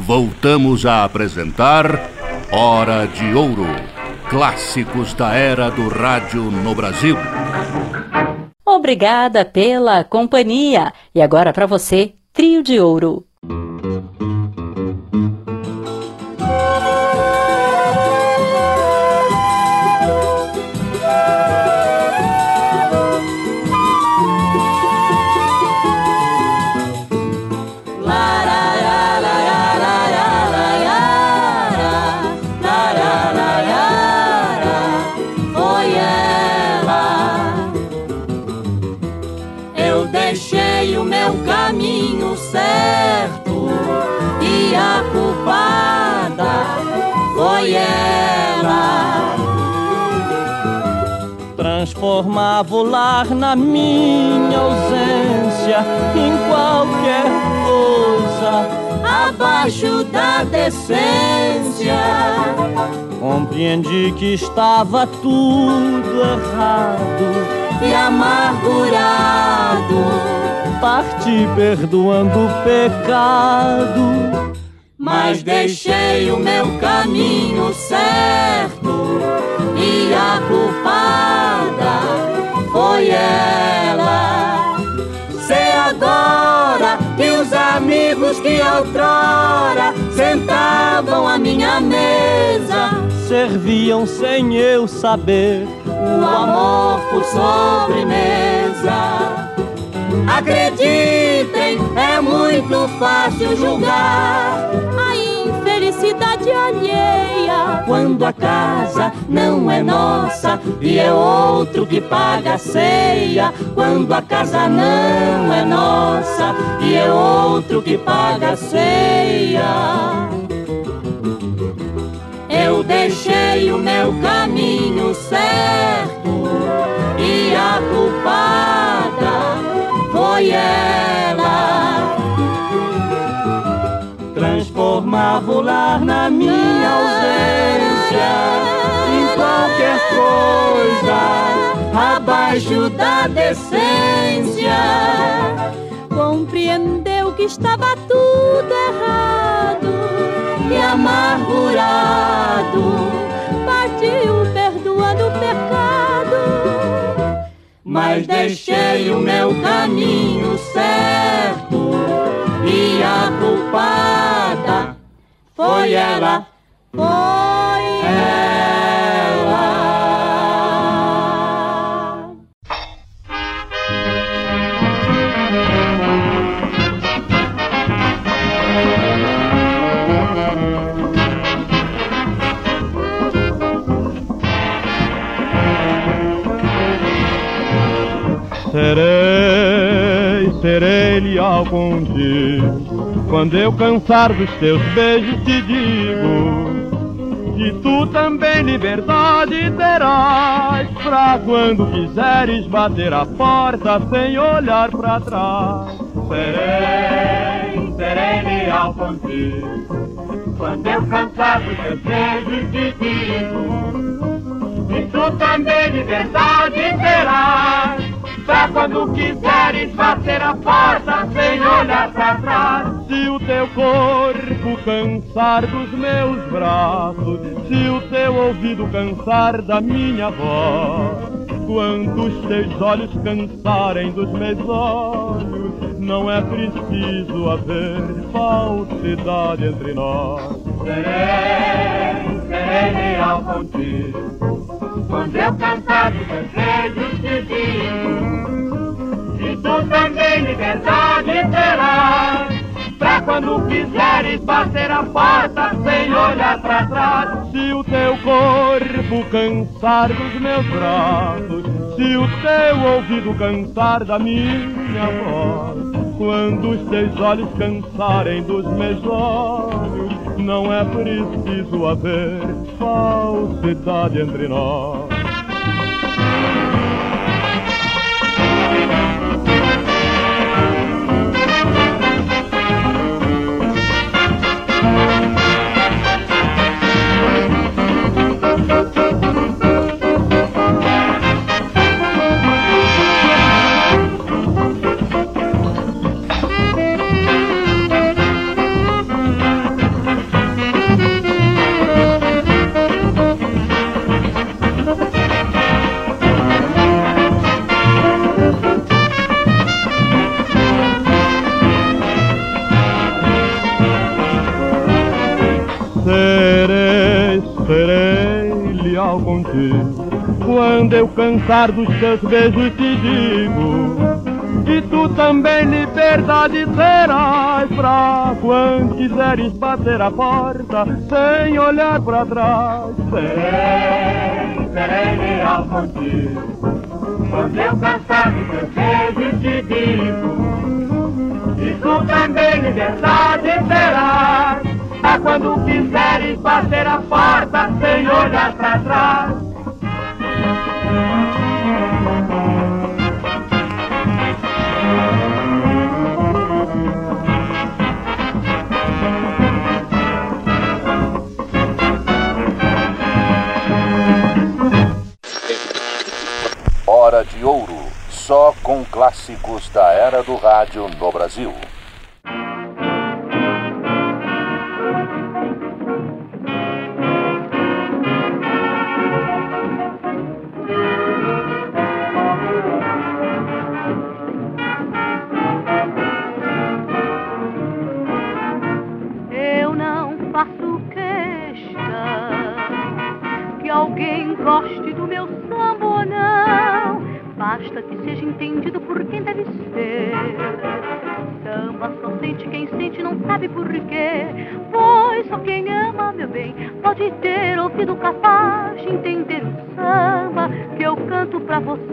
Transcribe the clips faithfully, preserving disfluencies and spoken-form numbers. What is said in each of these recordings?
voltamos a apresentar Hora de Ouro, clássicos da era do rádio no Brasil. Obrigada pela companhia. E agora para você, Trio de Ouro. Transformava o lar na minha ausência em qualquer coisa abaixo da decência. Compreendi que estava tudo errado e amargurado. Parti perdoando o pecado, mas deixei o meu caminho certo e a culpada foi ela. Sei agora que os amigos que outrora sentavam à minha mesa serviam sem eu saber o amor por sobremesa. Acreditem, é muito fácil julgar a infelicidade alheia quando a casa não é nossa e é outro que paga a ceia. Quando a casa não é nossa e é outro que paga a ceia. Eu deixei o meu caminho certo e a culpada foi ela. Transformava o lar na minha ausência em qualquer coisa abaixo da decência. Compreendeu que estava tudo errado e amargurado. Partiu perdoando o pecado, mas deixei o meu caminho certo e a culpada foi ela, foi ela. Serei, serei leal contigo. Quando eu cansar dos teus beijos te digo que tu também liberdade terás, pra quando quiseres bater a porta sem olhar pra trás. Serei, serei leal contigo. Quando eu cansar dos teus beijos te digo que tu também liberdade terás, pra quando quiseres bater a porta sem olhar pra trás. Se o teu corpo cansar dos meus braços, se o teu ouvido cansar da minha voz, quando os teus olhos cansarem dos meus olhos, não é preciso haver falsidade entre nós. Serei, serei leal contigo. Quando eu cansar dos desejos te digo que tu também liberdade terás, pra quando quiseres bater a porta sem olhar pra trás. Se o teu corpo cansar dos meus braços, se o teu ouvido cansar da minha voz, quando os teus olhos cansarem dos meus olhos, não é preciso haver falsidade entre nós. Serei, serei leal contigo. Quando eu cansar dos teus beijos te digo, e tu também liberdade terás pra quando quiseres bater a porta sem olhar pra trás. Serei, serei leal contigo. Quando eu cansar dos teus beijos te digo, e tu também liberdade terás pra quando quiseres bater a porta sem olhar pra trás. Hora de Ouro, só com clássicos da era do rádio no Brasil. Eu não faço questão que alguém goste do meu samba ou não. Basta que seja entendido por quem deve ser. Samba só sente quem sente, não sabe por quê. Pois só quem ama, meu bem, pode ter ouvido capaz de entender o samba que eu canto pra você.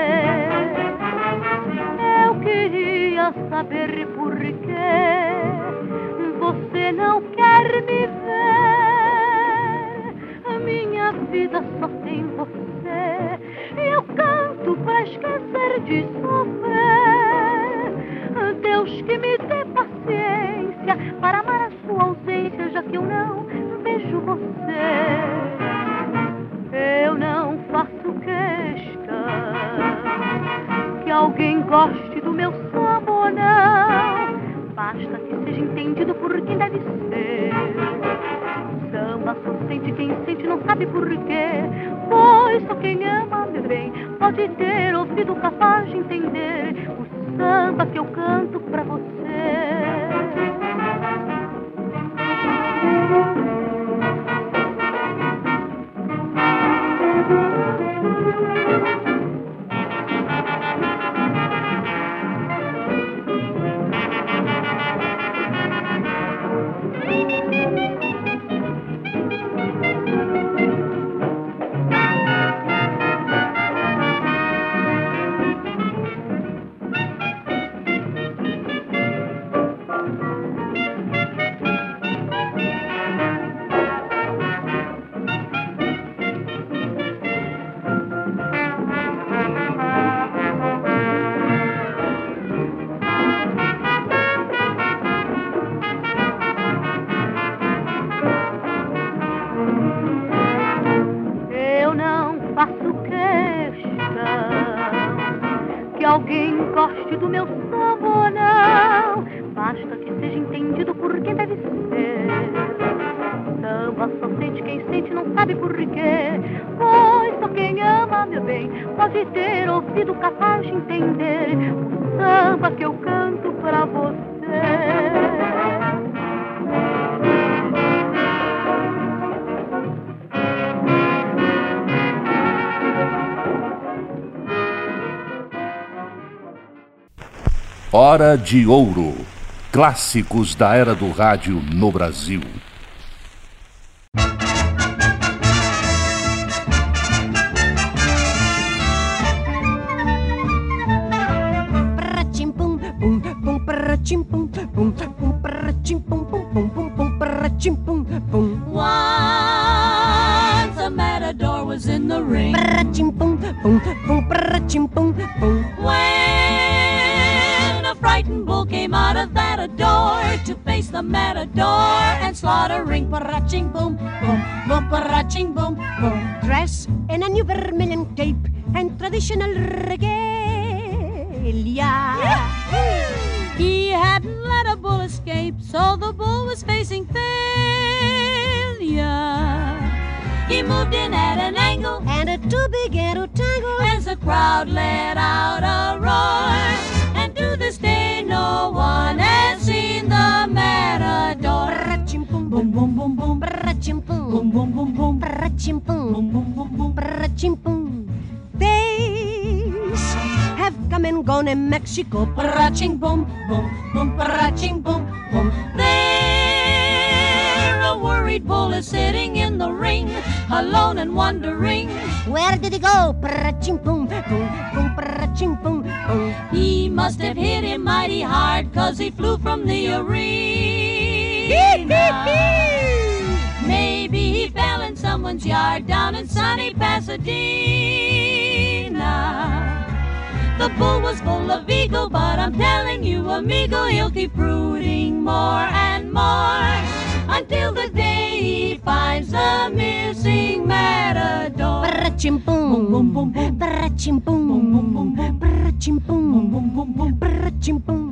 Eu queria saber por quê você não quer me ver. A minha vida só tem você e eu canto pra esquecer de sofrer. Deus que me dê paciência para amar a sua ausência, já que eu não vejo você. Eu não faço questão que alguém goste do meu samba ou não. Basta que seja entendido por quem deve ser. Samba só sente quem sente, não sabe por quê. Pois só quem ama, meu bem, pode ter ouvido capaz de entender o samba que eu canto pra você. Alguém goste do meu samba ou não. Basta que seja entendido por quem deve ser. Samba só sente quem sente, não sabe por quê. Pois só quem ama, meu bem, pode ter ouvido capaz de entender o samba que eu canto pra você. Hora de Ouro, clássicos da era do rádio no Brasil. Once a matador was in the ring. When a frightened bull came out of that door to face the matador and slaughtering, paraching boom, boom, boom, paraching boom, boom. Dressed in a new vermilion cape and traditional regalia. He hadn't let a bull escape, so the bull was facing failure. He moved in at an angle, and the two began to tangle as the crowd let out a roar. And to this day no one has seen the matador. boom, boom, boom, boom, boom. Oregon and Mexico. Pra-ching boom, boom, boom, pra-ching boom, boom. There a worried bull is sitting in the ring, alone and wondering, where did he go? Pra-ching boom, boom, boom, pra-ching boom, boom. He must have hit him mighty hard, 'cause he flew from the arena. Maybe he fell in someone's yard down in sunny Pasadena. The bull was full of ego, but I'm telling you, amigo, he'll keep brooding more and more until the day he finds the missing matador. Pra-ching boom, boom, boom, boom, pra-ching boom, boom, boom, boom, pra-ching boom, boom, boom, boom, boom, pra-ching boom.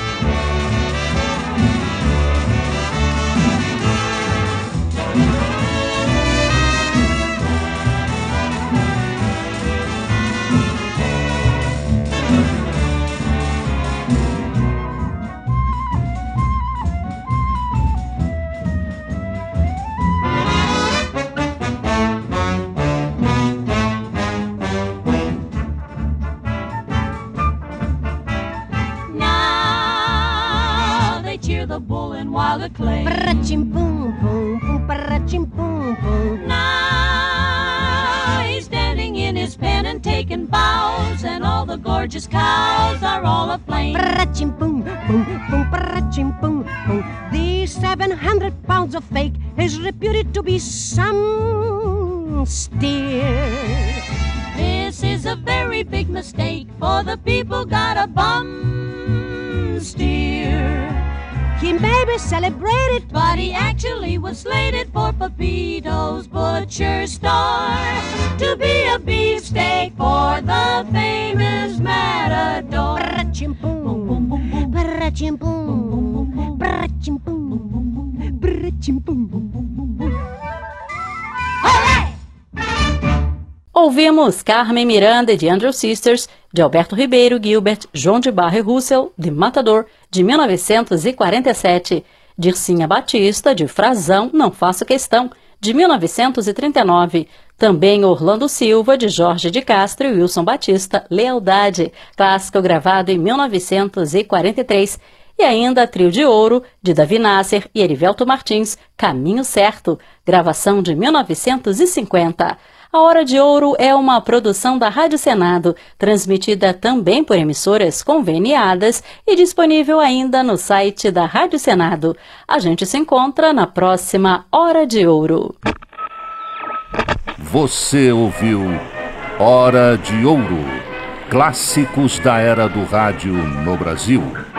The bull in wild acclaim. Pra-ching boom, boom, boom, pra-ching boom, boom. Now he's standing in his pen and taking bows, and all the gorgeous cows are all aflame. Pra-ching boom, boom, boom, pra-ching boom, boom. These seven hundred pounds of fake is reputed to be some steer. This is a very big mistake, for the people got a bum steer. He may be celebrated, but he actually was slated for Pepito's butcher store to be a beefsteak for the famous matador. Pra-ching boom, boom, boom, boom, pra-ching boom, pra-ching boom, pra-ching boom, boom, boom, boom. Ouvimos Carmen Miranda de Andrew Sisters, de Alberto Ribeiro, Gilbert, João de Barra e Russell, de Matador, de mil novecentos e quarenta e sete. Dircinha Batista, de Frazão, Não Faço Questão, de mil novecentos e trinta e nove. Também Orlando Silva, de Jorge de Castro e Wilson Batista, Lealdade, clássico gravado em mil novecentos e quarenta e três. E ainda Trio de Ouro, de Davi Nasser e Erivelto Martins, Caminho Certo, gravação de mil novecentos e cinquenta. A Hora de Ouro é uma produção da Rádio Senado, transmitida também por emissoras conveniadas e disponível ainda no site da Rádio Senado. A gente se encontra na próxima Hora de Ouro. Você ouviu Hora de Ouro, clássicos da era do rádio no Brasil.